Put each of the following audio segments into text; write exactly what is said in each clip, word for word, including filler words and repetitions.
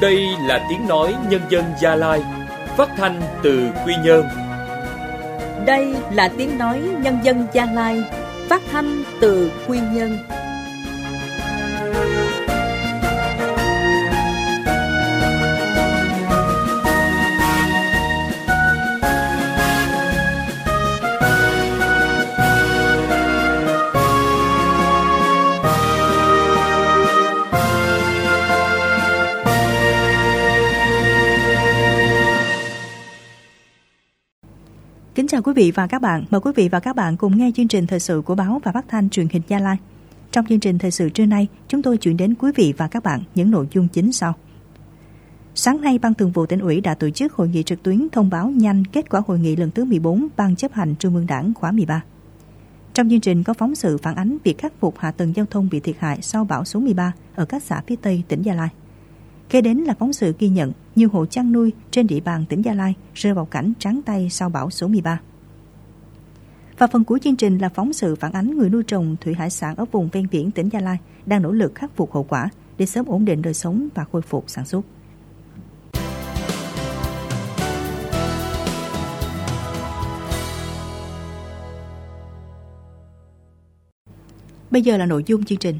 Đây là tiếng nói nhân dân Gia Lai, phát thanh từ Quy Nhơn. Đây là tiếng nói nhân dân Gia Lai, phát thanh từ Quy Nhơn. Kính chào quý vị và các bạn. Mời quý vị và các bạn cùng nghe chương trình thời sự của báo và phát thanh truyền hình Gia Lai. Trong chương trình thời sự trưa nay, chúng tôi chuyển đến quý vị và các bạn những nội dung chính sau. Sáng nay, Ban Thường vụ Tỉnh ủy đã tổ chức hội nghị trực tuyến thông báo nhanh kết quả hội nghị lần thứ mười bốn Ban chấp hành Trung ương Đảng khóa mười ba. Trong chương trình có phóng sự phản ánh việc khắc phục hạ tầng giao thông bị thiệt hại sau bão số mười ba ở các xã phía Tây tỉnh Gia Lai. Kế đến là phóng sự ghi nhận nhiều hộ chăn nuôi trên địa bàn tỉnh Gia Lai rơi vào cảnh trắng tay sau bão số mười ba. Và phần cuối chương trình là phóng sự phản ánh người nuôi trồng thủy hải sản ở vùng ven biển tỉnh Gia Lai đang nỗ lực khắc phục hậu quả để sớm ổn định đời sống và khôi phục sản xuất. Bây giờ là nội dung chương trình.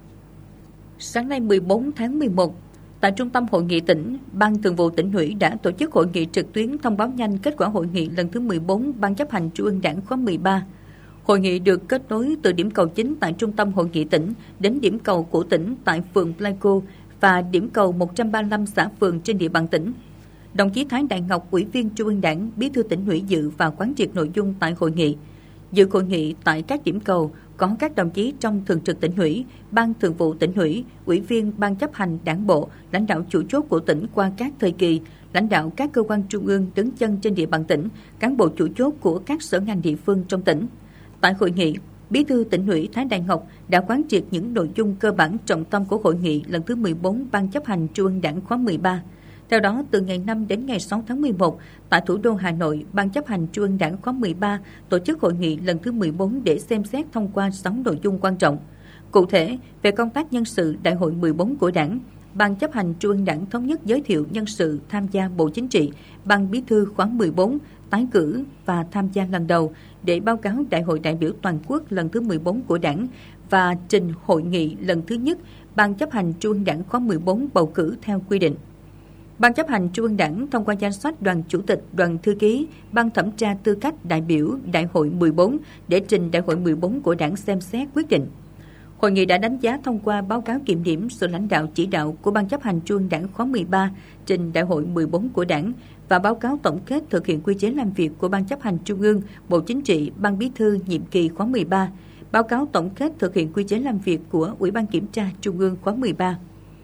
Sáng nay mười bốn tháng mười một, tại Trung tâm Hội nghị tỉnh, Ban Thường vụ Tỉnh ủy đã tổ chức hội nghị trực tuyến thông báo nhanh kết quả hội nghị lần thứ mười bốn Ban chấp hành Trung ương Đảng khóa mười ba. Hội nghị được kết nối từ điểm cầu chính tại Trung tâm Hội nghị tỉnh đến điểm cầu của tỉnh tại phường Pleiku và điểm cầu một trăm ba mươi lăm xã phường trên địa bàn tỉnh. Đồng chí Thái Đại Ngọc, Ủy viên Trung ương Đảng, Bí thư Tỉnh ủy dự và quán triệt nội dung tại hội nghị. Dự hội nghị tại các điểm cầu có các đồng chí trong Thường trực Tỉnh ủy, Ban Thường vụ Tỉnh ủy, Ủy viên Ban chấp hành Đảng bộ, lãnh đạo chủ chốt của tỉnh qua các thời kỳ, lãnh đạo các cơ quan trung ương đứng chân trên địa bàn tỉnh, cán bộ chủ chốt của các sở ngành địa phương trong tỉnh. Tại hội nghị, Bí thư Tỉnh ủy Thái Đại Ngọc đã quán triệt những nội dung cơ bản trọng tâm của hội nghị lần thứ mười bốn Ban chấp hành Trung ương Đảng khóa mười ba. Theo đó, từ ngày năm đến ngày sáu tháng mười một, tại thủ đô Hà Nội, Ban chấp hành Trung ương Đảng khóa mười ba tổ chức hội nghị lần thứ mười bốn để xem xét thông qua sáu nội dung quan trọng. Cụ thể, về công tác nhân sự Đại hội mười bốn của Đảng, Ban chấp hành Trung ương Đảng thống nhất giới thiệu nhân sự tham gia Bộ Chính trị, Ban Bí thư khóa mười bốn, tái cử và tham gia lần đầu để báo cáo Đại hội đại biểu toàn quốc lần thứ mười bốn của Đảng và trình hội nghị lần thứ nhất Ban chấp hành Trung ương Đảng khóa mười bốn bầu cử theo quy định. Ban chấp hành Trung ương Đảng thông qua danh sách đoàn chủ tịch, đoàn thư ký, ban thẩm tra tư cách đại biểu Đại hội mười bốn để trình Đại hội mười bốn của Đảng xem xét quyết định. Hội nghị đã đánh giá thông qua báo cáo kiểm điểm sự lãnh đạo chỉ đạo của Ban chấp hành Trung ương Đảng khóa mười ba trình Đại hội mười bốn của Đảng và báo cáo tổng kết thực hiện quy chế làm việc của Ban chấp hành Trung ương, Bộ Chính trị, Ban Bí thư nhiệm kỳ khóa mười ba, báo cáo tổng kết thực hiện quy chế làm việc của Ủy ban Kiểm tra Trung ương khóa mười ba.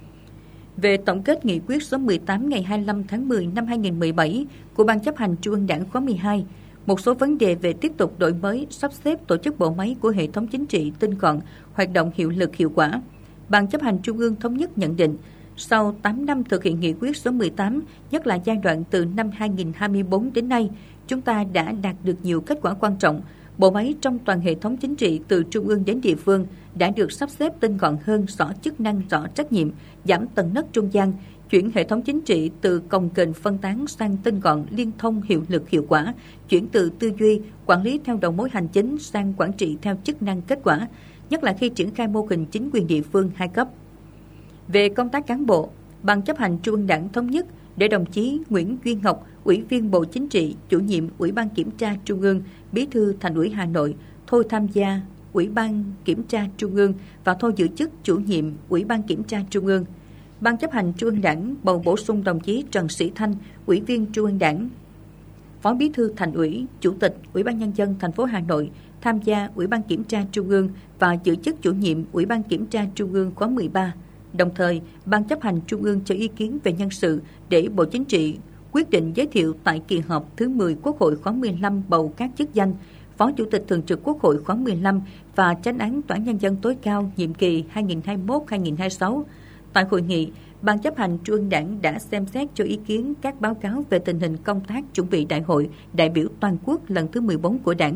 Về tổng kết nghị quyết số mười tám ngày hai mươi lăm tháng mười năm hai nghìn không trăm mười bảy của Ban chấp hành Trung ương Đảng khóa mười hai, một số vấn đề về tiếp tục đổi mới, sắp xếp tổ chức bộ máy của hệ thống chính trị tinh gọn, hoạt động hiệu lực hiệu quả. Ban chấp hành Trung ương thống nhất nhận định, sau tám năm thực hiện nghị quyết số mười tám, nhất là giai đoạn từ năm hai nghìn không trăm hai mươi tư đến nay, chúng ta đã đạt được nhiều kết quả quan trọng. Bộ máy trong toàn hệ thống chính trị từ trung ương đến địa phương đã được sắp xếp tinh gọn hơn, rõ chức năng, rõ trách nhiệm, giảm tầng nấc trung gian, chuyển hệ thống chính trị từ cồng kềnh phân tán sang tinh gọn, liên thông, hiệu lực, hiệu quả, chuyển từ tư duy, quản lý theo đầu mối hành chính sang quản trị theo chức năng kết quả, nhất là khi triển khai mô hình chính quyền địa phương hai cấp. Về công tác cán bộ, Ban chấp hành Trung ương Đảng thống nhất để đồng chí Nguyễn Duy Ngọc, Ủy viên Bộ Chính trị, Chủ nhiệm Ủy ban Kiểm tra Trung ương, Bí thư Thành ủy Hà Nội, thôi tham gia Ủy ban Kiểm tra Trung ương và thôi giữ chức Chủ nhiệm Ủy ban Kiểm tra Trung ương. Ban chấp hành Trung ương Đảng bầu bổ sung đồng chí Trần Sĩ Thanh, Ủy viên Trung ương Đảng, Phó Bí thư Thành ủy, Chủ tịch Ủy ban Nhân dân thành phố Hà Nội tham gia Ủy ban Kiểm tra Trung ương và giữ chức Chủ nhiệm Ủy ban Kiểm tra Trung ương khóa mười ba. Đồng thời, Ban chấp hành Trung ương cho ý kiến về nhân sự để Bộ Chính trị quyết định giới thiệu tại kỳ họp thứ mười Quốc hội khóa mười lăm bầu các chức danh Phó Chủ tịch Thường trực Quốc hội khóa mười lăm và Chánh án Tòa án Nhân dân tối cao nhiệm kỳ hai nghìn không trăm hai mươi mốt đến hai nghìn không trăm hai mươi sáu. Tại hội nghị, Ban chấp hành Trung ương Đảng đã xem xét cho ý kiến các báo cáo về tình hình công tác chuẩn bị đại hội đại biểu toàn quốc lần thứ mười bốn của Đảng,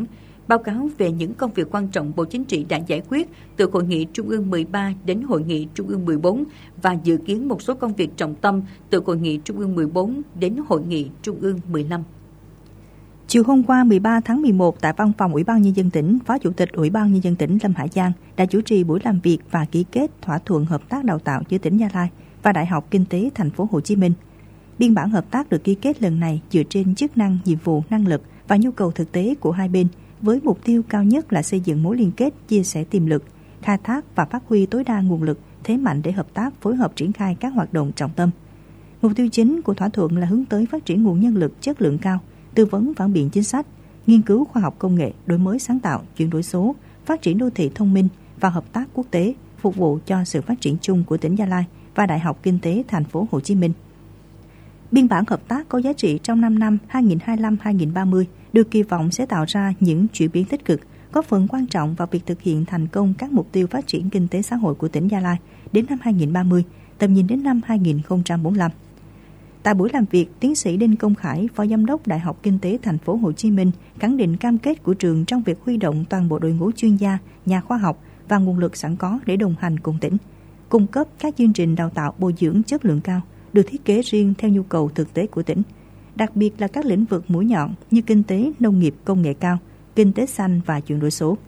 báo cáo về những công việc quan trọng Bộ Chính trị đã giải quyết từ Hội nghị Trung ương mười ba đến Hội nghị Trung ương mười bốn và dự kiến một số công việc trọng tâm từ Hội nghị Trung ương mười bốn đến Hội nghị Trung ương mười lăm. Chiều hôm qua mười ba tháng mười một, tại Văn phòng Ủy ban Nhân dân tỉnh, Phó Chủ tịch Ủy ban Nhân dân tỉnh Lâm Hải Giang đã chủ trì buổi làm việc và ký kết thỏa thuận hợp tác đào tạo giữa tỉnh Gia Lai và Đại học Kinh tế Thành phố Hồ Chí Minh. Biên bản hợp tác được ký kết lần này dựa trên chức năng, nhiệm vụ, năng lực và nhu cầu thực tế của hai bên, với mục tiêu cao nhất là xây dựng mối liên kết, chia sẻ tiềm lực, khai thác và phát huy tối đa nguồn lực, thế mạnh để hợp tác phối hợp triển khai các hoạt động trọng tâm. Mục tiêu chính của thỏa thuận là hướng tới phát triển nguồn nhân lực chất lượng cao, tư vấn phản biện chính sách, nghiên cứu khoa học công nghệ, đổi mới sáng tạo, chuyển đổi số, phát triển đô thị thông minh và hợp tác quốc tế, phục vụ cho sự phát triển chung của tỉnh Gia Lai và Đại học Kinh tế Thành phố Hồ Chí Minh. Biên bản hợp tác có giá trị trong năm năm hai nghìn không trăm hai mươi lăm đến hai nghìn không trăm ba mươi được kỳ vọng sẽ tạo ra những chuyển biến tích cực, góp phần quan trọng vào việc thực hiện thành công các mục tiêu phát triển kinh tế xã hội của tỉnh Gia Lai đến năm hai nghìn không trăm ba mươi, tầm nhìn đến năm hai nghìn không trăm bốn mươi lăm. Tại buổi làm việc, tiến sĩ Đinh Công Khải, Phó Giám đốc Đại học Kinh tế Thành phố Hồ Chí Minh, khẳng định cam kết của trường trong việc huy động toàn bộ đội ngũ chuyên gia, nhà khoa học và nguồn lực sẵn có để đồng hành cùng tỉnh, cung cấp các chương trình đào tạo bồi dưỡng chất lượng cao, được thiết kế riêng theo nhu cầu thực tế của tỉnh, đặc biệt là các lĩnh vực mũi nhọn như kinh tế, nông nghiệp, công nghệ cao, kinh tế xanh và chuyển đổi số.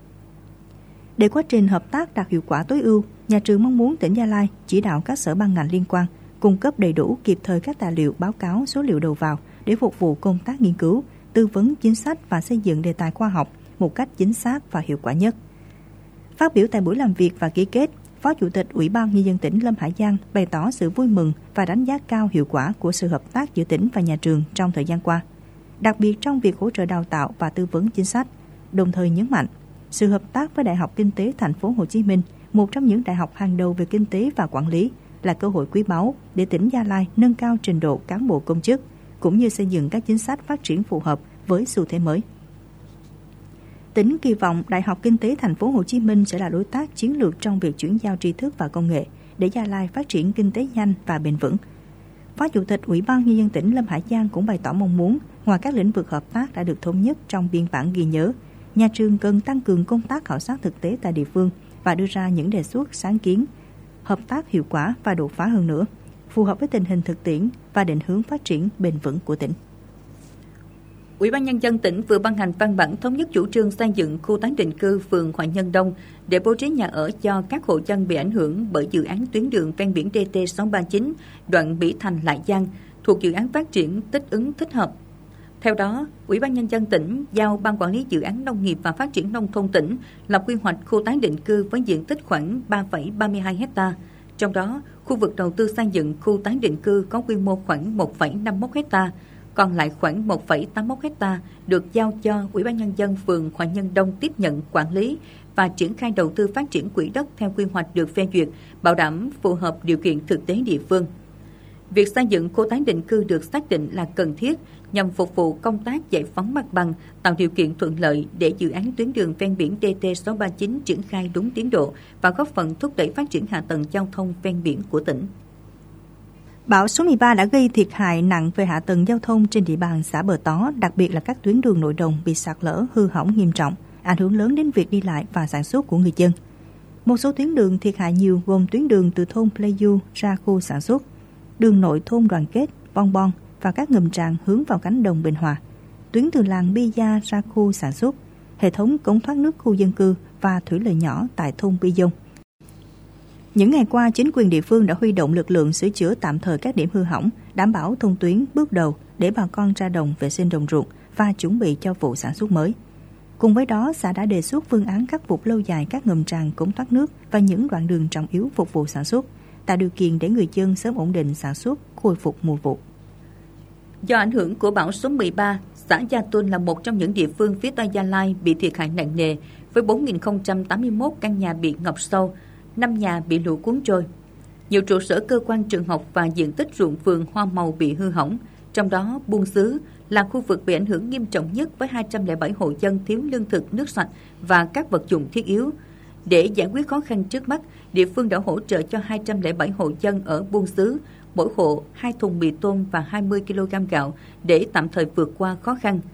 Để quá trình hợp tác đạt hiệu quả tối ưu, nhà trường mong muốn tỉnh Gia Lai chỉ đạo các sở ban ngành liên quan cung cấp đầy đủ kịp thời các tài liệu, báo cáo, số liệu đầu vào để phục vụ công tác nghiên cứu, tư vấn chính sách và xây dựng đề tài khoa học một cách chính xác và hiệu quả nhất. Phát biểu tại buổi làm việc và ký kết, Phó Chủ tịch Ủy ban Nhân dân tỉnh Lâm Hải Giang bày tỏ sự vui mừng và đánh giá cao hiệu quả của sự hợp tác giữa tỉnh và nhà trường trong thời gian qua, đặc biệt trong việc hỗ trợ đào tạo và tư vấn chính sách, đồng thời nhấn mạnh sự hợp tác với Đại học Kinh tế Thành phố Hồ Chí Minh, một trong những đại học hàng đầu về kinh tế và quản lý, là cơ hội quý báu để tỉnh Gia Lai nâng cao trình độ cán bộ công chức, cũng như xây dựng các chính sách phát triển phù hợp với xu thế mới. Tỉnh kỳ vọng Đại học Kinh tế Thành phố Hồ Chí Minh sẽ là đối tác chiến lược trong việc chuyển giao tri thức và công nghệ để Gia Lai phát triển kinh tế nhanh và bền vững. Phó Chủ tịch Ủy ban Nhân dân tỉnh Lâm Hải Giang cũng bày tỏ mong muốn, ngoài các lĩnh vực hợp tác đã được thống nhất trong biên bản ghi nhớ, nhà trường cần tăng cường công tác khảo sát thực tế tại địa phương và đưa ra những đề xuất sáng kiến, hợp tác hiệu quả và đột phá hơn nữa, phù hợp với tình hình thực tiễn và định hướng phát triển bền vững của tỉnh. Ủy ban Nhân dân tỉnh vừa ban hành văn bản thống nhất chủ trương xây dựng khu tái định cư phường Hòa Nhân Đông để bố trí nhà ở cho các hộ dân bị ảnh hưởng bởi dự án tuyến đường ven biển D T sáu ba chín đoạn Mỹ Thành - Lại Giang thuộc dự án phát triển thích ứng thích hợp. Theo đó, Ủy ban Nhân dân tỉnh giao Ban Quản lý Dự án Nông nghiệp và Phát triển Nông thôn tỉnh lập quy hoạch khu tái định cư với diện tích khoảng ba phẩy ba mươi hai héc ta. Trong đó, khu vực đầu tư xây dựng khu tái định cư có quy mô khoảng một phẩy năm mươi mốt héc ta, còn lại khoảng một phẩy tám mươi mốt héc ta được giao cho Ủy ban Nhân dân phường Hòa Nhân Đông tiếp nhận quản lý và triển khai đầu tư phát triển quỹ đất theo quy hoạch được phê duyệt, bảo đảm phù hợp điều kiện thực tế địa phương. Việc xây dựng khu tái định cư được xác định là cần thiết nhằm phục vụ công tác giải phóng mặt bằng, tạo điều kiện thuận lợi để dự án tuyến đường ven biển D T sáu ba chín triển khai đúng tiến độ và góp phần thúc đẩy phát triển hạ tầng giao thông ven biển của tỉnh. Bão số mười ba đã gây thiệt hại nặng về hạ tầng giao thông trên địa bàn xã Bờ Tó, đặc biệt là các tuyến đường nội đồng bị sạt lở, hư hỏng nghiêm trọng, ảnh hưởng lớn đến việc đi lại và sản xuất của người dân. Một số tuyến đường thiệt hại nhiều gồm tuyến đường từ thôn Pleiku ra khu sản xuất, đường nội thôn Đoàn Kết, Bon Bon và các ngầm tràn hướng vào cánh đồng Bình Hòa, tuyến từ làng Bi Gia ra khu sản xuất, hệ thống cống thoát nước khu dân cư và thủy lợi nhỏ tại thôn Bi Dông. Những ngày qua, chính quyền địa phương đã huy động lực lượng sửa chữa tạm thời các điểm hư hỏng, đảm bảo thông tuyến bước đầu để bà con ra đồng vệ sinh đồng ruộng và chuẩn bị cho vụ sản xuất mới. Cùng với đó, xã đã đề xuất phương án khắc phục lâu dài các ngầm tràn cống thoát nước và những đoạn đường trọng yếu phục vụ sản xuất, tạo điều kiện để người dân sớm ổn định sản xuất, khôi phục mùa vụ. Do ảnh hưởng của bão số mười ba, xã Gia Tôn là một trong những địa phương phía Tây Gia Lai bị thiệt hại nặng nề với bốn nghìn không trăm tám mươi mốt căn nhà bị ngập sâu, năm nhà bị lũ cuốn trôi. Nhiều trụ sở cơ quan, trường học và diện tích ruộng vườn hoa màu bị hư hỏng, trong đó Buôn Xứ là khu vực bị ảnh hưởng nghiêm trọng nhất với hai trăm lẻ bảy hộ dân thiếu lương thực, nước sạch và các vật dụng thiết yếu. Để giải quyết khó khăn trước mắt, địa phương đã hỗ trợ cho hai trăm lẻ bảy hộ dân ở Buôn Xứ, mỗi hộ hai thùng mì tôm và hai mươi ki lô gam gạo để tạm thời vượt qua khó khăn.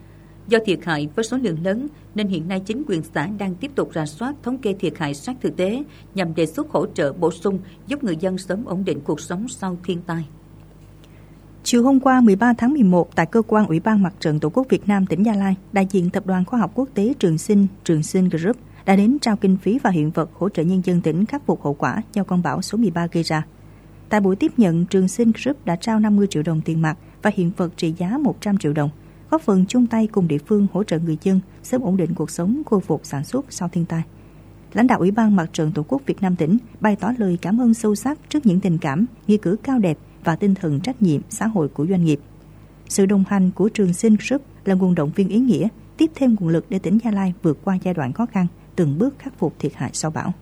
Do thiệt hại với số lượng lớn nên hiện nay chính quyền xã đang tiếp tục rà soát thống kê thiệt hại sát thực tế nhằm đề xuất hỗ trợ bổ sung giúp người dân sớm ổn định cuộc sống sau thiên tai. Chiều hôm qua mười ba tháng mười một, tại cơ quan Ủy ban Mặt trận Tổ quốc Việt Nam tỉnh Gia Lai, đại diện Tập đoàn Khoa học Quốc tế Trường Sinh, Trường Sinh Group đã đến trao kinh phí và hiện vật hỗ trợ nhân dân tỉnh khắc phục hậu quả do cơn bão số mười ba gây ra. Tại buổi tiếp nhận, Trường Sinh Group đã trao năm mươi triệu đồng tiền mặt và hiện vật trị giá một trăm triệu đồng, góp phần chung tay cùng địa phương hỗ trợ người dân sớm ổn định cuộc sống, khôi phục sản xuất sau thiên tai. Lãnh đạo Ủy ban Mặt trận Tổ quốc Việt Nam tỉnh bày tỏ lời cảm ơn sâu sắc trước những tình cảm, nghĩa cử cao đẹp và tinh thần trách nhiệm xã hội của doanh nghiệp. Sự đồng hành của Trường Sinh Group là nguồn động viên ý nghĩa, tiếp thêm nguồn lực để tỉnh Gia Lai vượt qua giai đoạn khó khăn, từng bước khắc phục thiệt hại sau bão.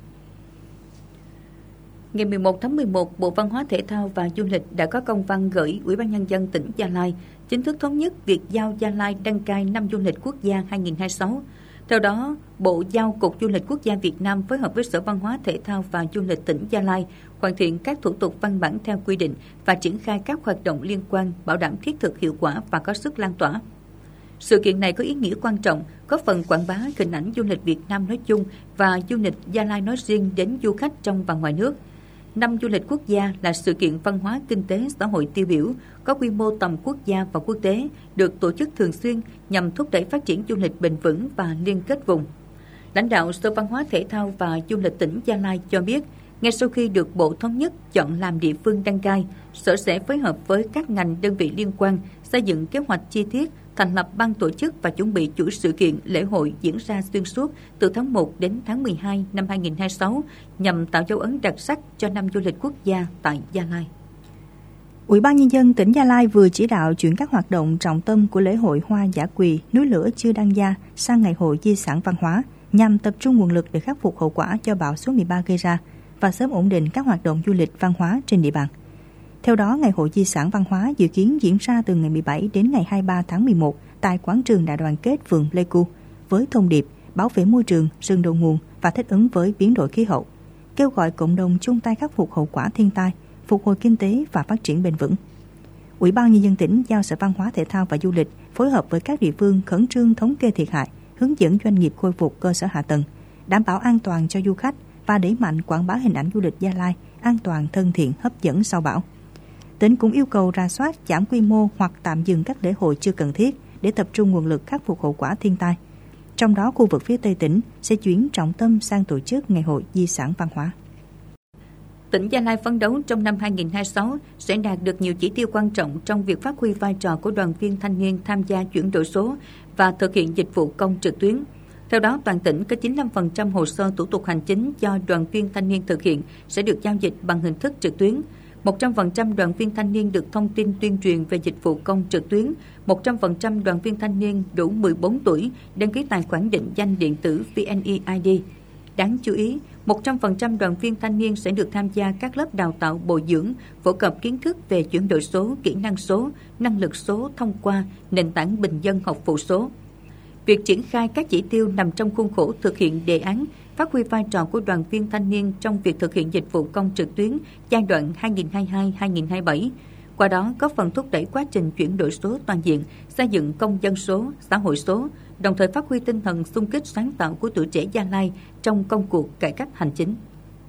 Ngày mười một tháng mười một, Bộ Văn hóa Thể thao và Du lịch đã có công văn gửi Ủy ban Nhân dân tỉnh Gia Lai chính thức thống nhất việc giao Gia Lai đăng cai năm du lịch quốc gia hai không hai sáu. Theo đó, Bộ giao Cục Du lịch Quốc gia Việt Nam phối hợp với Sở Văn hóa Thể thao và Du lịch tỉnh Gia Lai hoàn thiện các thủ tục văn bản theo quy định và triển khai các hoạt động liên quan bảo đảm thiết thực, hiệu quả và có sức lan tỏa. Sự kiện này có ý nghĩa quan trọng, góp phần quảng bá hình ảnh du lịch Việt Nam nói chung và du lịch Gia Lai nói riêng đến du khách trong và ngoài nước. Năm du lịch quốc gia là sự kiện văn hóa, kinh tế, xã hội tiêu biểu, có quy mô tầm quốc gia và quốc tế, được tổ chức thường xuyên nhằm thúc đẩy phát triển du lịch bền vững và liên kết vùng. Lãnh đạo Sở Văn hóa Thể thao và Du lịch tỉnh Gia Lai cho biết, ngay sau khi được Bộ Thống nhất chọn làm địa phương đăng cai, Sở sẽ phối hợp với các ngành đơn vị liên quan xây dựng kế hoạch chi tiết, thành lập ban tổ chức và chuẩn bị chuỗi sự kiện lễ hội diễn ra xuyên suốt từ tháng một đến tháng mười hai năm hai không hai sáu nhằm tạo dấu ấn đặc sắc cho năm du lịch quốc gia tại Gia Lai. Ủy ban Nhân dân tỉnh Gia Lai vừa chỉ đạo chuyển các hoạt động trọng tâm của lễ hội hoa dã quỳ núi lửa Chư Đăng Gia sang ngày hội di sản văn hóa nhằm tập trung nguồn lực để khắc phục hậu quả do bão số mười ba gây ra và sớm ổn định các hoạt động du lịch văn hóa trên địa bàn. Theo đó, Ngày hội di sản văn hóa dự kiến diễn ra từ ngày mười bảy đến ngày hai mươi ba tháng mười một tại quảng trường Đại đoàn kết phường Pleiku với thông điệp bảo vệ môi trường, rừng đầu nguồn và thích ứng với biến đổi khí hậu, kêu gọi cộng đồng chung tay khắc phục hậu quả thiên tai, phục hồi kinh tế và phát triển bền vững. Ủy ban Nhân dân tỉnh giao Sở Văn hóa Thể thao và Du lịch phối hợp với các địa phương khẩn trương thống kê thiệt hại, hướng dẫn doanh nghiệp khôi phục cơ sở hạ tầng, đảm bảo an toàn cho du khách và đẩy mạnh quảng bá hình ảnh du lịch Gia Lai an toàn, thân thiện, hấp dẫn sau bão. Tỉnh cũng yêu cầu rà soát, giảm quy mô hoặc tạm dừng các lễ hội chưa cần thiết để tập trung nguồn lực khắc phục hậu quả thiên tai. Trong đó, khu vực phía Tây tỉnh sẽ chuyển trọng tâm sang tổ chức Ngày hội di sản văn hóa. Tỉnh Gia Lai phấn đấu trong năm hai không hai sáu sẽ đạt được nhiều chỉ tiêu quan trọng trong việc phát huy vai trò của đoàn viên thanh niên tham gia chuyển đổi số và thực hiện dịch vụ công trực tuyến. Theo đó, toàn tỉnh có chín mươi lăm phần trăm hồ sơ thủ tục hành chính do đoàn viên thanh niên thực hiện sẽ được giao dịch bằng hình thức trực tuyến. một trăm phần trăm đoàn viên thanh niên được thông tin tuyên truyền về dịch vụ công trực tuyến, một trăm phần trăm đoàn viên thanh niên đủ mười bốn tuổi đăng ký tài khoản định danh điện tử vê en e i đê. Đáng chú ý, một trăm phần trăm đoàn viên thanh niên sẽ được tham gia các lớp đào tạo bồi dưỡng, phổ cập kiến thức về chuyển đổi số, kỹ năng số, năng lực số thông qua nền tảng bình dân học vụ số. Việc triển khai các chỉ tiêu nằm trong khuôn khổ thực hiện đề án phát huy vai trò của đoàn viên thanh niên trong việc thực hiện dịch vụ công trực tuyến giai đoạn hai nghìn không trăm hai mươi hai đến hai nghìn không trăm hai mươi bảy. Qua đó, góp phần thúc đẩy quá trình chuyển đổi số toàn diện, xây dựng công dân số, xã hội số, đồng thời phát huy tinh thần xung kích sáng tạo của tuổi trẻ Gia Lai trong công cuộc cải cách hành chính.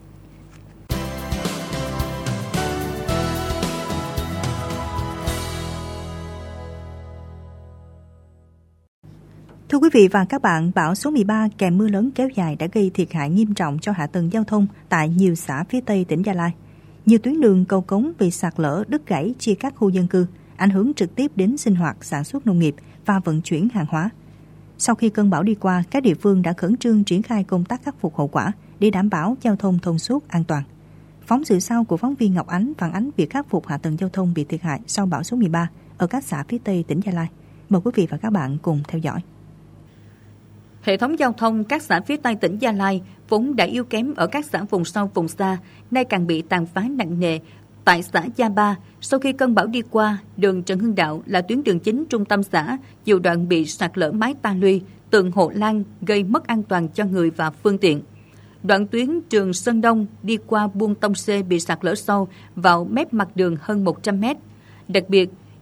Thưa quý vị và các bạn, bão số mười ba kèm mưa lớn kéo dài đã gây thiệt hại nghiêm trọng cho hạ tầng giao thông tại nhiều xã phía Tây tỉnh Gia Lai. Nhiều tuyến đường, cầu cống bị sạt lở, đứt gãy chia cắt khu dân cư, ảnh hưởng trực tiếp đến sinh hoạt, sản xuất nông nghiệp và vận chuyển hàng hóa. Sau khi cơn bão đi qua, các địa phương đã khẩn trương triển khai công tác khắc phục hậu quả để đảm bảo giao thông thông suốt, an toàn. Phóng sự sau của phóng viên Ngọc Ánh phản ánh việc khắc phục hạ tầng giao thông bị thiệt hại sau bão số mười ba ở các xã phía Tây tỉnh Gia Lai. Mời quý vị và các bạn cùng theo dõi. Hệ thống giao thông các xã phía Tây tỉnh Gia Lai vốn đã yếu kém ở các xã vùng sâu vùng xa, nay càng bị tàn phá nặng nề. Tại xã Gia Ba, sau khi cơn bão đi qua, đường Trần Hưng Đạo là tuyến đường chính trung tâm xã, nhiều đoạn bị sạt lở mái ta luy, tường hộ lan gây mất an toàn cho người và phương tiện. Đoạn tuyến Trường Sơn Đông đi qua Buôn Tông C bị sạt lở sâu vào mép mặt đường hơn một trăm mét. Đặc biệt,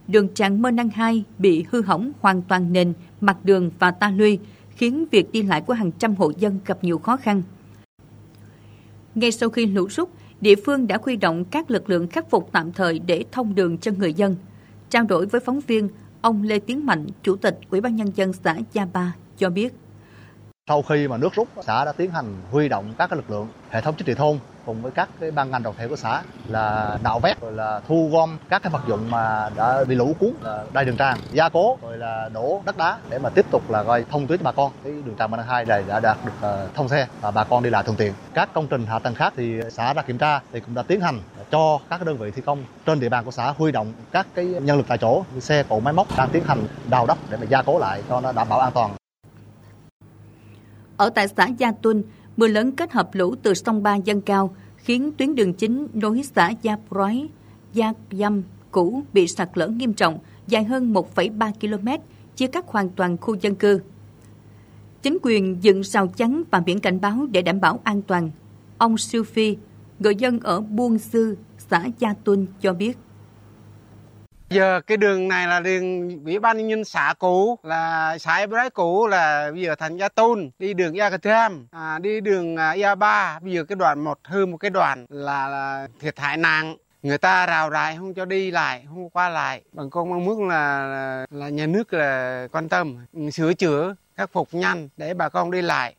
đường Tràng Mơ Năng hai bị hư hỏng hoàn toàn nền, mặt đường và ta luy, khiến việc đi lại của hàng trăm hộ dân gặp nhiều khó khăn. Ngay sau khi lũ rút, địa phương đã huy động các lực lượng khắc phục tạm thời để thông đường cho người dân. Trao đổi với phóng viên, ông Lê Tiến Mạnh, Chủ tịch Ủy ban Nhân dân xã Gia Ba cho biết. Sau khi mà nước rút, xã đã tiến hành huy động các lực lượng, hệ thống chính trị thôn cùng với các cái ban ngành đoàn thể của xã là nạo vét, rồi là thu gom các cái vật dụng mà đã bị lũ cuốn, đai đường tràn, gia cố, rồi là đổ đất đá để mà tiếp tục là gọi thông tuyến cho bà con. Cái đường Tràng Mơ Năng hai này đã đạt được uh, thông xe và bà con đi lại thuận tiện. Các công trình hạ tầng khác thì xã đã kiểm tra thì cũng đã tiến hành cho các đơn vị thi công trên địa bàn của xã huy động các cái nhân lực tại chỗ, như xe cộ máy móc đang tiến hành đào đất để mà gia cố lại cho nó đảm bảo an toàn. Ở tại xã Gia Tuân, mưa lớn kết hợp lũ từ sông Ba dâng cao khiến tuyến đường chính nối xã Gia Proái, Gia Dăm cũ bị sạt lở nghiêm trọng, dài hơn một phẩy ba ki lô mét, chia cắt hoàn toàn khu dân cư. Chính quyền dựng rào chắn và biển cảnh báo để đảm bảo an toàn. Ông Siêu Phi, người dân ở Buôn Sư, xã Gia Tuân cho biết. Giờ cái đường này là đường Ủy ban nhân dân xã cũ, là xã Proái cũ là bây giờ thành Gia Tôn, đi đường Gia Cà Tham, à, đi đường Gia Ba, bây giờ cái đoạn một hư một cái đoạn là, là thiệt hại nặng. Người ta rào rải không cho đi lại, không qua lại. Bằng con mong muốn là, là là nhà nước là quan tâm sửa chữa, khắc phục nhanh để bà con đi lại.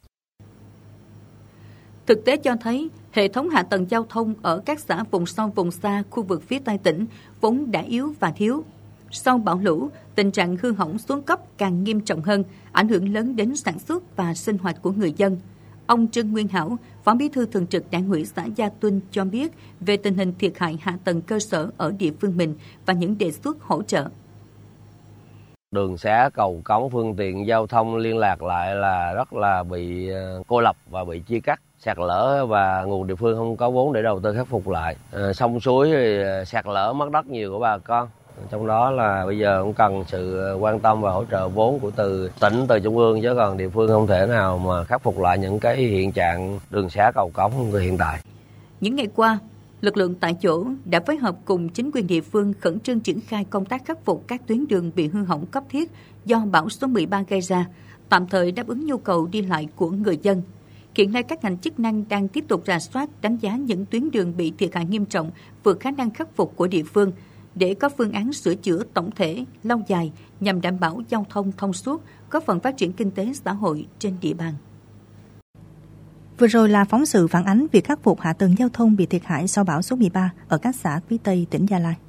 Thực tế cho thấy, hệ thống hạ tầng giao thông ở các xã vùng sâu vùng xa, khu vực phía Tây tỉnh vốn đã yếu và thiếu. Sau bão lũ, tình trạng hư hỏng xuống cấp càng nghiêm trọng hơn, ảnh hưởng lớn đến sản xuất và sinh hoạt của người dân. Ông Trương Nguyên Hảo, Phó Bí thư Thường trực Đảng ủy xã Gia Tuân cho biết về tình hình thiệt hại hạ tầng cơ sở ở địa phương mình và những đề xuất hỗ trợ. Đường xá, cầu cống, phương tiện giao thông liên lạc lại là rất là bị cô lập và bị chia cắt. Sạt lở và nguồn địa phương không có vốn để đầu tư khắc phục lại. À, sông suối thì sạt lở mất đất nhiều của bà con. Trong đó là bây giờ cũng cần sự quan tâm và hỗ trợ vốn của từ tỉnh, từ trung ương, chứ còn địa phương không thể nào mà khắc phục lại những cái hiện trạng đường xá cầu cống hiện tại. Những ngày qua, lực lượng tại chỗ đã phối hợp cùng chính quyền địa phương khẩn trương triển khai công tác khắc phục các tuyến đường bị hư hỏng cấp thiết do bão số mười ba gây ra, tạm thời đáp ứng nhu cầu đi lại của người dân. Hiện nay các ngành chức năng đang tiếp tục rà soát, đánh giá những tuyến đường bị thiệt hại nghiêm trọng, vượt khả năng khắc phục của địa phương để có phương án sửa chữa tổng thể, lâu dài nhằm đảm bảo giao thông thông suốt, góp phần phát triển kinh tế xã hội trên địa bàn. Vừa rồi là phóng sự phản ánh việc khắc phục hạ tầng giao thông bị thiệt hại sau bão số mười ba ở các xã phía Tây tỉnh Gia Lai.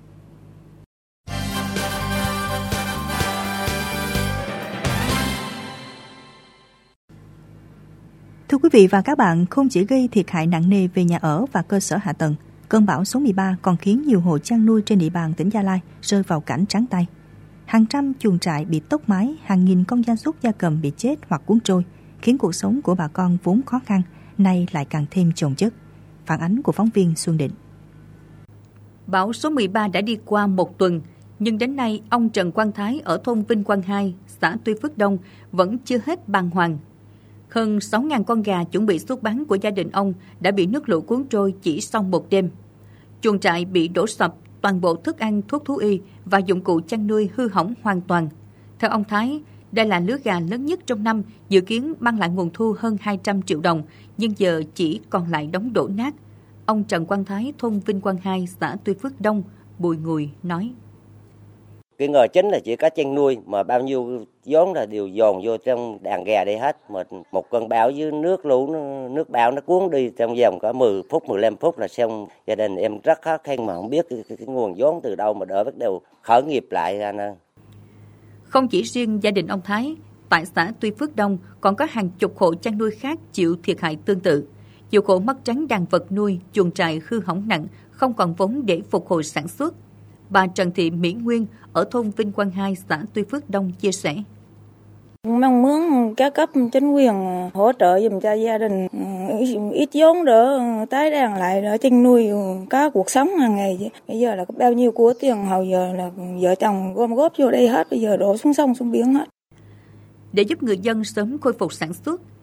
Thưa quý vị và các bạn, không chỉ gây thiệt hại nặng nề về nhà ở và cơ sở hạ tầng, cơn bão số mười ba còn khiến nhiều hộ chăn nuôi trên địa bàn tỉnh Gia Lai rơi vào cảnh trắng tay. Hàng trăm chuồng trại bị tốc mái, hàng nghìn con gia súc gia cầm bị chết hoặc cuốn trôi, khiến cuộc sống của bà con vốn khó khăn, nay lại càng thêm chồng chất. Phản ánh của phóng viên Xuân Định. Bão số mười ba đã đi qua một tuần, nhưng đến nay ông Trần Quang Thái ở thôn Vinh Quang hai, xã Tuy Phước Đông vẫn chưa hết bàng hoàng. Hơn sáu nghìn con gà chuẩn bị xuất bán của gia đình ông đã bị nước lũ cuốn trôi chỉ sau một đêm. Chuồng trại bị đổ sập, toàn bộ thức ăn, thuốc thú y và dụng cụ chăn nuôi hư hỏng hoàn toàn. Theo ông Thái, đây là lứa gà lớn nhất trong năm, dự kiến mang lại nguồn thu hơn hai trăm triệu đồng, nhưng giờ chỉ còn lại đống đổ nát. Ông Trần Quang Thái, thôn Vinh Quang hai, xã Tuy Phước Đông, Bùi Ngùi nói. Cái nghề chính là chỉ có chăn nuôi, mà bao nhiêu vốn là đều dồn vô trong đàn gà đây hết. Mà một cơn bão với nước lũ, nước bão nó cuốn đi trong vòng có mười phút, mười lăm phút là xong. Gia đình em rất khó khăn mà không biết cái, cái, cái nguồn vốn từ đâu mà đỡ bắt đầu khởi nghiệp lại. Anh ơi. Không chỉ riêng gia đình ông Thái, tại xã Tuy Phước Đông còn có hàng chục hộ chăn nuôi khác chịu thiệt hại tương tự. Nhiều hộ mất trắng đàn vật nuôi, chuồng trại hư hỏng nặng, không còn vốn để phục hồi sản xuất. Bà Trần Thị Mỹ Nguyên ở thôn Vinh Quang hai, xã Tuy Phước Đông chia sẻ. Mong muốn các cấp chính quyền hỗ trợ giùm cho gia đình ít vốn đỡ tái đàn lại đỡ chăn nuôi có cuộc sống hàng ngày. Bây giờ là bao nhiêu của tiền hầu giờ là vợ chồng gom góp vô đây hết, bây giờ đổ xuống sông xuống biển hết. Để giúp người dân sớm khôi phục sản xuất,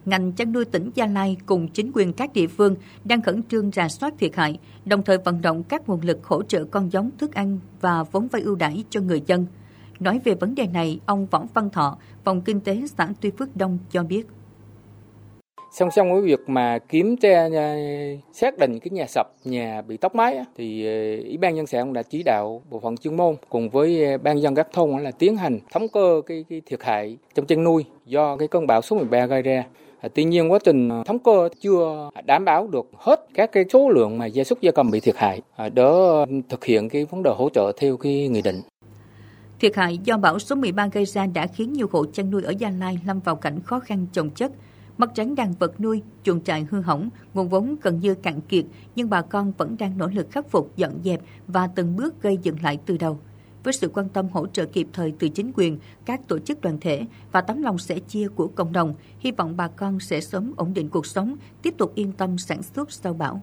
ngành chăn nuôi tỉnh Gia Lai cùng chính quyền các địa phương đang khẩn trương rà soát thiệt hại, đồng thời vận động các nguồn lực hỗ trợ con giống, thức ăn và vốn vay ưu đãi cho người dân. Nói về vấn đề này, ông Võ Văn Thọ, Phòng Kinh tế xã Tuy Phước Đông cho biết. Song song với việc mà kiểm tra xác định cái nhà sập, nhà bị tốc mái thì Ủy ban nhân xã cũng đã chỉ đạo bộ phận chuyên môn cùng với ban dân các thôn là tiến hành thống kê cái, cái thiệt hại trong chăn nuôi do cái cơn bão số mười ba gây ra. Tuy nhiên quá trình thống kê chưa đảm bảo được hết các cái số lượng mà gia súc gia cầm bị thiệt hại để thực hiện cái vấn đề hỗ trợ theo cái nghị định. Thiệt hại do bão số mười ba gây ra đã khiến nhiều hộ chăn nuôi ở Gia Lai lâm vào cảnh khó khăn chồng chất. Mất trắng đàn vật nuôi, chuồng trại hư hỏng, nguồn vốn gần như cạn kiệt, nhưng bà con vẫn đang nỗ lực khắc phục, dọn dẹp và từng bước gây dựng lại từ đầu. Với sự quan tâm hỗ trợ kịp thời từ chính quyền, các tổ chức đoàn thể và tấm lòng sẻ chia của cộng đồng, hy vọng bà con sẽ sớm ổn định cuộc sống, tiếp tục yên tâm sản xuất sau bão.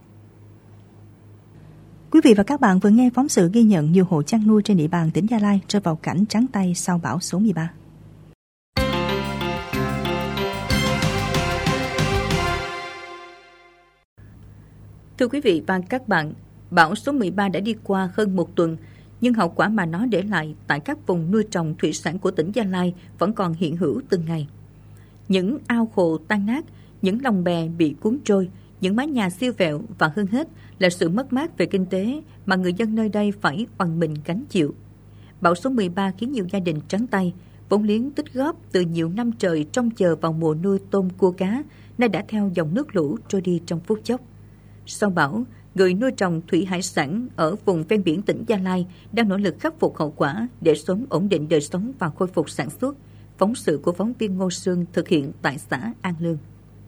Quý vị và các bạn vừa nghe phóng sự ghi nhận nhiều hộ chăn nuôi trên địa bàn tỉnh Gia Lai rơi vào cảnh trắng tay sau bão số mười ba. Thưa quý vị và các bạn, bão số mười ba đã đi qua hơn một tuần, nhưng hậu quả mà nó để lại tại các vùng nuôi trồng thủy sản của tỉnh Gia Lai vẫn còn hiện hữu từng ngày. Những ao hồ tan nát, những lồng bè bị cuốn trôi, những mái nhà siêu vẹo và hơn hết là sự mất mát về kinh tế mà người dân nơi đây phải oằn mình gánh chịu. Bão số mười ba khiến nhiều gia đình trắng tay, vốn liếng tích góp từ nhiều năm trời trông chờ vào mùa nuôi tôm cua cá, nay đã theo dòng nước lũ trôi đi trong phút chốc. Sau bão, người nuôi trồng thủy hải sản ở vùng ven biển tỉnh Gia Lai đang nỗ lực khắc phục hậu quả để sớm ổn định đời sống và khôi phục sản xuất. Phóng sự của phóng viên Ngô Sương thực hiện tại xã An Lương.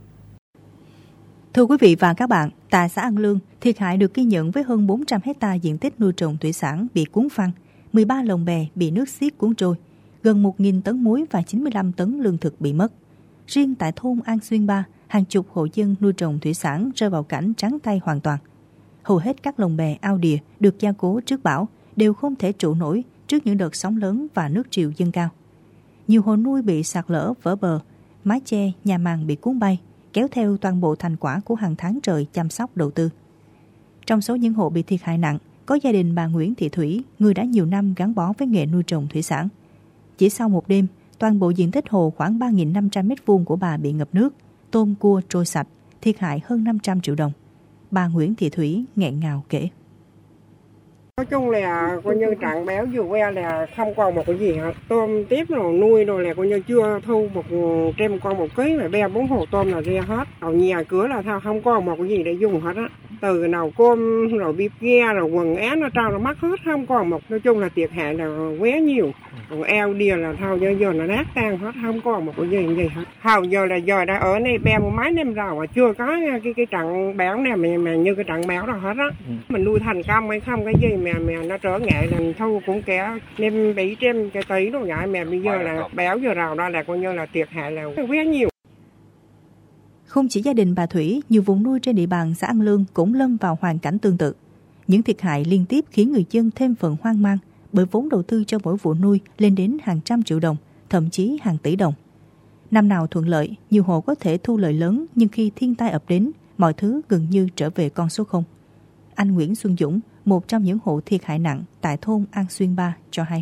Thưa quý vị và các bạn, tại xã An Lương, thiệt hại được ghi nhận với hơn bốn trăm héc ta diện tích nuôi trồng thủy sản bị cuốn phăng, mười ba lồng bè bị nước xiết cuốn trôi, gần một nghìn tấn muối và chín mươi lăm tấn lương thực bị mất. Riêng tại thôn An Xuyên ba, hàng chục hộ dân nuôi trồng thủy sản rơi vào cảnh trắng tay hoàn toàn. Hầu hết các lồng bè, ao đìa được gia cố trước bão đều không thể trụ nổi trước những đợt sóng lớn và nước triều dâng cao. Nhiều hồ nuôi bị sạt lở, vỡ bờ, mái che, nhà màng bị cuốn bay, kéo theo toàn bộ thành quả của hàng tháng trời chăm sóc đầu tư. Trong số những hộ bị thiệt hại nặng, có gia đình bà Nguyễn Thị Thủy, người đã nhiều năm gắn bó với nghề nuôi trồng thủy sản. Chỉ sau một đêm, toàn bộ diện tích hồ khoảng ba nghìn năm trăm mét vuông của bà bị ngập nước, tôm cua trôi sạch, thiệt hại hơn năm trăm triệu đồng. Bà Nguyễn Thị Thủy nghẹn ngào kể. Nói chung là coi như trạng béo vừa que là không còn một cái gì hết. Tôm tiếp rồi nuôi rồi là coi như chưa thu một trên con một ký mà be bốn hồ tôm là ra hết. Ở nhà cửa là thao không còn một cái gì để dùng hết á. Từ nồi cơm rồi bếp ga rồi quần áo nó trao nó mất hết, không còn một. Nói chung là thiệt hại là quá nhiều. Còn eo đìa là thao giờ giờ là nát tan hết, không còn một cái gì gì hết. Hầu giờ là giờ đã ở đây be một mấy năm rồi mà chưa có cái cái trận béo này mà, mà như cái trận béo nào hết á. Ừ. Mình nuôi thành công hay không cái gì mà mà nó trở ngại là thu cũng kẻ nem bị trên cái tí đồ ngại mà bây giờ là béo giờ rào đó là coi như là thiệt hại là quá nhiều. Không chỉ gia đình bà Thủy, nhiều vùng nuôi trên địa bàn xã An Lương cũng lâm vào hoàn cảnh tương tự. Những thiệt hại liên tiếp khiến người dân thêm phần hoang mang bởi vốn đầu tư cho mỗi vụ nuôi lên đến hàng trăm triệu đồng, thậm chí hàng tỷ đồng. Năm nào thuận lợi, nhiều hộ có thể thu lợi lớn, nhưng khi thiên tai ập đến, mọi thứ gần như trở về con số không. Anh Nguyễn Xuân Dũng, một trong những hộ thiệt hại nặng tại thôn An Xuyên ba cho hay.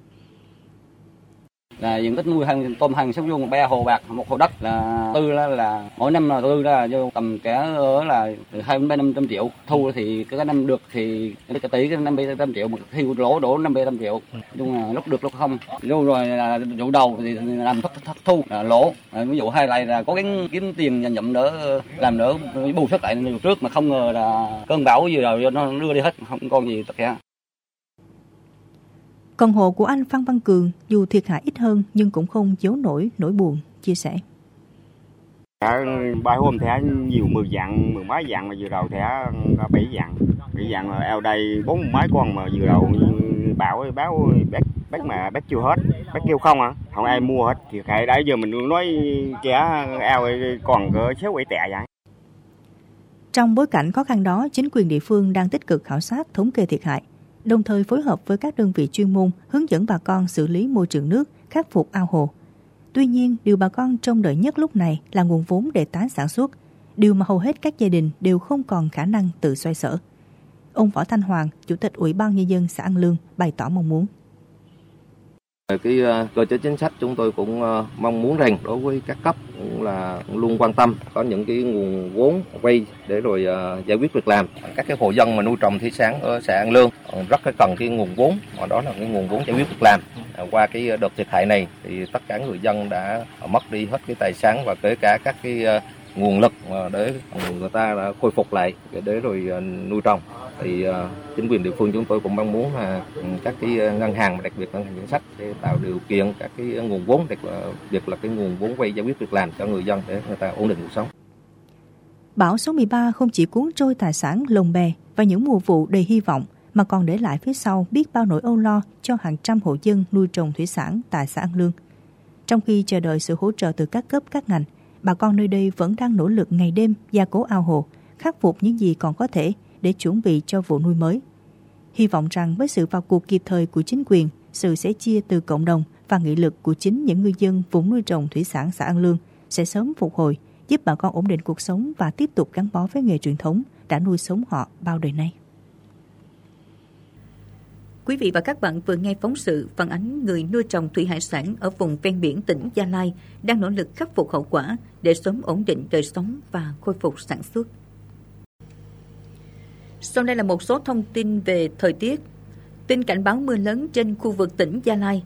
Là diện tích nuôi hàng tôm hàng sáu vuông ba hồ bạc một hồ đất là tư là, là mỗi năm là tư là vô tầm kẻ là từ hai đến ba năm trăm triệu, thu thì cái năm được thì cái tỷ cái năm bảy trăm triệu, mà khi lỗ đổ năm bảy trăm triệu, nhưng mà lúc được lúc không, lâu rồi là vụ đầu thì làm thất, thất thu là lỗ, ví dụ hai lại là cố gắng kiếm tiền dành dụm đỡ làm đỡ bù sức lại vụ trước, mà không ngờ là cơn bão vừa rồi nó đưa đi hết, không còn gì tất cả. Còn hộ của anh Phan Văn Cường dù thiệt hại ít hơn nhưng cũng không giấu nổi nỗi buồn, chia sẻ. Ba hôm thẻ nhiều mười dặn, mười mấy dặn mà vừa đầu thẻ bảy dặn, bảy dặn mà eo đây bốn mấy con mà vừa đầu bảo báo bác bác mà bác chưa hết, bác kêu không à, không ai mua hết, thiệt hại đấy giờ mình nói kẻ eo còn có xéo quậy tệ vậy. Trong bối cảnh khó khăn đó, chính quyền địa phương đang tích cực khảo sát thống kê thiệt hại, đồng thời phối hợp với các đơn vị chuyên môn hướng dẫn bà con xử lý môi trường nước, khắc phục ao hồ. Tuy nhiên, điều bà con trông đợi nhất lúc này là nguồn vốn để tái sản xuất, điều mà hầu hết các gia đình đều không còn khả năng tự xoay sở. Ông Võ Thanh Hoàng, Chủ tịch Ủy ban Nhân dân xã An Lương bày tỏ mong muốn. Cái cơ chế chính sách chúng tôi cũng mong muốn rằng đối với các cấp cũng là luôn quan tâm có những cái nguồn vốn vay để rồi giải quyết việc làm. Các cái hộ dân mà nuôi trồng thủy sản ở xã An Lương rất là cần cái nguồn vốn, mà đó là cái nguồn vốn giải quyết việc làm. Qua cái đợt thiệt hại này thì tất cả người dân đã mất đi hết cái tài sản và kể cả các cái nguồn lực để người ta đã khôi phục lại để rồi nuôi trồng. Thì chính quyền địa phương chúng tôi cũng mong muốn là các cái ngân hàng, đặc biệt ngân hàng chính sách để tạo điều kiện các cái nguồn vốn, đặc biệt là cái nguồn vốn vay giải quyết việc làm cho người dân để người ta ổn định cuộc sống. Bão số mười ba không chỉ cuốn trôi tài sản, lồng bè và những mùa vụ đầy hy vọng, mà còn để lại phía sau biết bao nỗi âu lo cho hàng trăm hộ dân nuôi trồng thủy sản tại xã An Lương. Trong khi chờ đợi sự hỗ trợ từ các cấp các ngành, bà con nơi đây vẫn đang nỗ lực ngày đêm gia cố ao hồ, khắc phục những gì còn có thể để chuẩn bị cho vụ nuôi mới. Hy vọng rằng với sự vào cuộc kịp thời của chính quyền, sự sẻ chia từ cộng đồng và nghị lực của chính những ngư dân vùng nuôi trồng thủy sản xã An Lương sẽ sớm phục hồi, giúp bà con ổn định cuộc sống và tiếp tục gắn bó với nghề truyền thống đã nuôi sống họ bao đời nay. Quý vị và các bạn vừa nghe phóng sự phản ánh người nuôi trồng thủy hải sản ở vùng ven biển tỉnh Gia Lai đang nỗ lực khắc phục hậu quả để sớm ổn định đời sống và khôi phục sản xuất. Sau đây là một số thông tin về thời tiết. Tin cảnh báo mưa lớn trên khu vực tỉnh Gia Lai.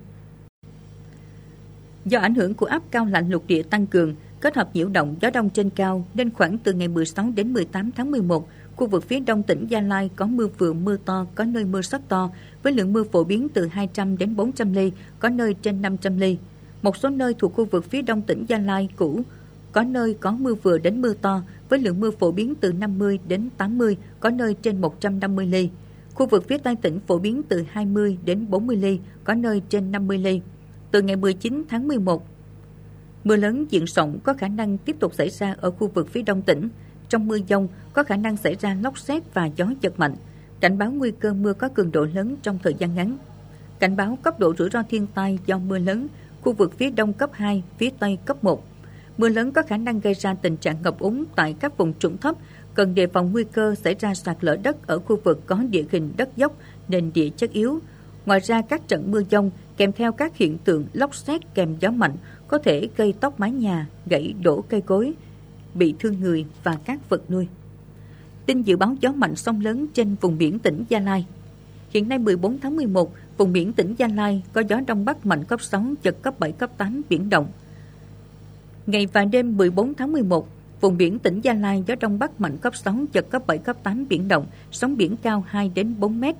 Do ảnh hưởng của áp cao lạnh lục địa tăng cường, kết hợp nhiễu động gió đông trên cao nên khoảng từ ngày mười sáu đến mười tám tháng mười một, khu vực phía đông tỉnh Gia Lai có mưa vừa mưa to, có nơi mưa rất to, với lượng mưa phổ biến từ hai trăm đến bốn trăm li, có nơi trên năm trăm li. Một số nơi thuộc khu vực phía đông tỉnh Gia Lai cũ có nơi có mưa vừa đến mưa to, với lượng mưa phổ biến từ năm mươi đến tám mươi, có nơi trên một trăm năm mươi li. Khu vực phía tây tỉnh phổ biến từ hai mươi đến bốn mươi li, có nơi trên năm mươi li. Từ ngày mười chín tháng mười một, mưa lớn diện rộng có khả năng tiếp tục xảy ra ở khu vực phía đông tỉnh. Trong mưa dông có khả năng xảy ra lốc sét và gió giật mạnh. Cảnh báo nguy cơ mưa có cường độ lớn trong thời gian ngắn. Cảnh báo cấp độ rủi ro thiên tai do mưa lớn, khu vực phía đông cấp hai, phía tây cấp một. Mưa lớn có khả năng gây ra tình trạng ngập úng tại các vùng trũng thấp, cần đề phòng nguy cơ xảy ra sạt lở đất ở khu vực có địa hình đất dốc, nền địa chất yếu. Ngoài ra, các trận mưa dông kèm theo các hiện tượng lốc sét kèm gió mạnh có thể gây tốc mái nhà, gãy đổ cây cối, bị thương người và các vật nuôi. Tin dự báo gió mạnh sóng lớn trên vùng biển tỉnh Gia Lai. Hiện nay mười bốn tháng mười một, vùng biển tỉnh Gia Lai có gió đông bắc mạnh cấp sáu, giật cấp bảy, cấp tám, biển động. Ngày và đêm mười bốn tháng mười một, vùng biển tỉnh Gia Lai gió đông bắc mạnh cấp sáu, giật cấp bảy, cấp tám, biển động, sóng biển cao hai đến bốn mét.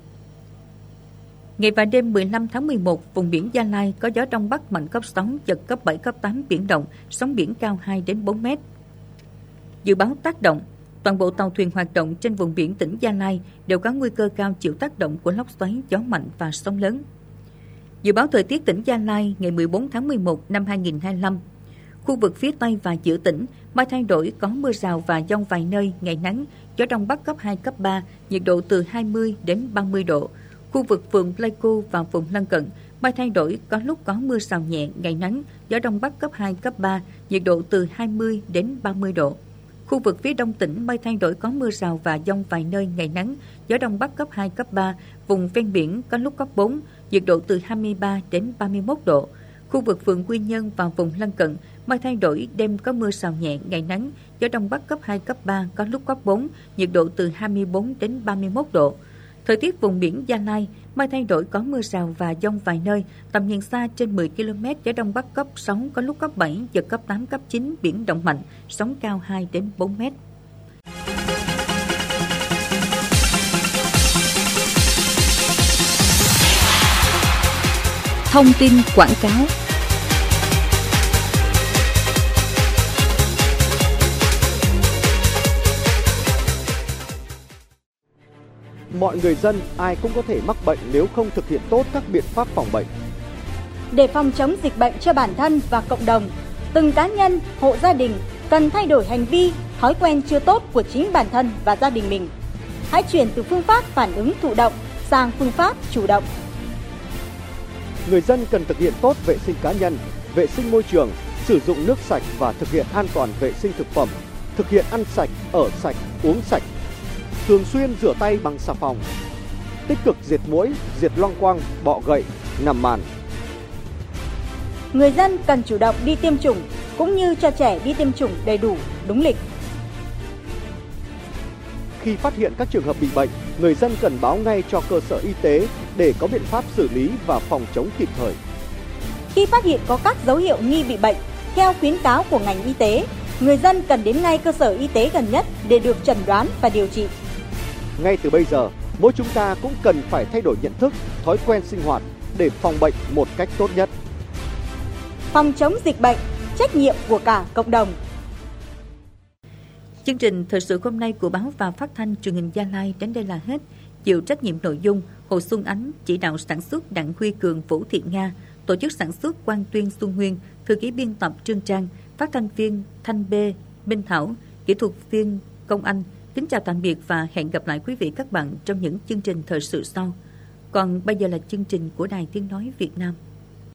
Ngày và đêm mười lăm tháng mười một, vùng biển Gia Lai có gió đông bắc mạnh cấp sáu, giật cấp bảy, cấp tám, biển động, sóng biển cao hai đến bốn mét. Dự báo tác động, toàn bộ tàu thuyền hoạt động trên vùng biển tỉnh Gia Lai đều có nguy cơ cao chịu tác động của lốc xoáy, gió mạnh và sóng lớn. Dự báo thời tiết tỉnh Gia Lai ngày mười bốn tháng mười một năm hai nghìn không trăm hai mươi lăm. Khu vực phía Tây và giữa tỉnh, mây thay đổi, có mưa rào và dông vài nơi, ngày nắng, gió đông bắc cấp hai, cấp ba, nhiệt độ từ hai mươi đến ba mươi độ. Khu vực phường Pleiku và vùng lân cận, mây thay đổi, có lúc có mưa rào nhẹ, ngày nắng, gió đông bắc cấp hai, cấp ba, nhiệt độ từ hai mươi đến ba mươi độ. Khu vực phía đông tỉnh, mây thay đổi, có mưa rào và dông vài nơi, ngày nắng, gió đông bắc cấp hai, cấp ba, vùng ven biển có lúc cấp bốn, nhiệt độ từ hai mươi ba đến ba mươi mốt độ. Khu vực phường Quy Nhơn và vùng lân cận, mây thay đổi, đêm có mưa rào nhẹ, ngày nắng, gió đông bắc cấp hai, cấp ba, có lúc cấp bốn, nhiệt độ từ hai mươi bốn đến ba mươi mốt độ. Thời tiết vùng biển Gia Lai, mây thay đổi, có mưa rào và dông vài nơi, tầm nhìn xa trên mười ki lô mét, gió đông bắc cấp sáu, có lúc cấp bảy, giật cấp tám, cấp chín, biển động mạnh, sóng cao hai đến bốn mét. Thông tin quảng cáo. Mọi người dân ai cũng có thể mắc bệnh nếu không thực hiện tốt các biện pháp phòng bệnh. Để phòng chống dịch bệnh cho bản thân và cộng đồng, từng cá nhân, hộ gia đình cần thay đổi hành vi, thói quen chưa tốt của chính bản thân và gia đình mình. Hãy chuyển từ phương pháp phản ứng thụ động sang phương pháp chủ động. Người dân cần thực hiện tốt vệ sinh cá nhân, vệ sinh môi trường, sử dụng nước sạch và thực hiện an toàn vệ sinh thực phẩm, thực hiện ăn sạch, ở sạch, uống sạch. Thường xuyên rửa tay bằng xà phòng. Tích cực diệt muỗi, diệt loang quang, bọ gậy, nằm màn. Người dân cần chủ động đi tiêm chủng cũng như cho trẻ đi tiêm chủng đầy đủ, đúng lịch. Khi phát hiện các trường hợp bị bệnh, người dân cần báo ngay cho cơ sở y tế để có biện pháp xử lý và phòng chống kịp thời. Khi phát hiện có các dấu hiệu nghi bị bệnh, theo khuyến cáo của ngành y tế, người dân cần đến ngay cơ sở y tế gần nhất để được chẩn đoán và điều trị. Ngay từ bây giờ, mỗi chúng ta cũng cần phải thay đổi nhận thức, thói quen sinh hoạt để phòng bệnh một cách tốt nhất. Phòng chống dịch bệnh, trách nhiệm của cả cộng đồng. Chương trình thời sự hôm nay của báo và phát thanh truyền hình Gia Lai đến đây là hết. Chịu trách nhiệm nội dung Hồ Xuân Ánh, chỉ đạo sản xuất Đặng Huy Cường, Vũ Thị Nga, tổ chức sản xuất Quang Tuyên, Xuân Nguyên, thư ký biên tập Trương Trang, phát thanh viên Thanh B, Minh Thảo, kỹ thuật viên Công Anh. Kính chào tạm biệt và hẹn gặp lại quý vị các bạn trong những chương trình thời sự sau. Còn bây giờ là chương trình của Đài Tiếng nói Việt Nam.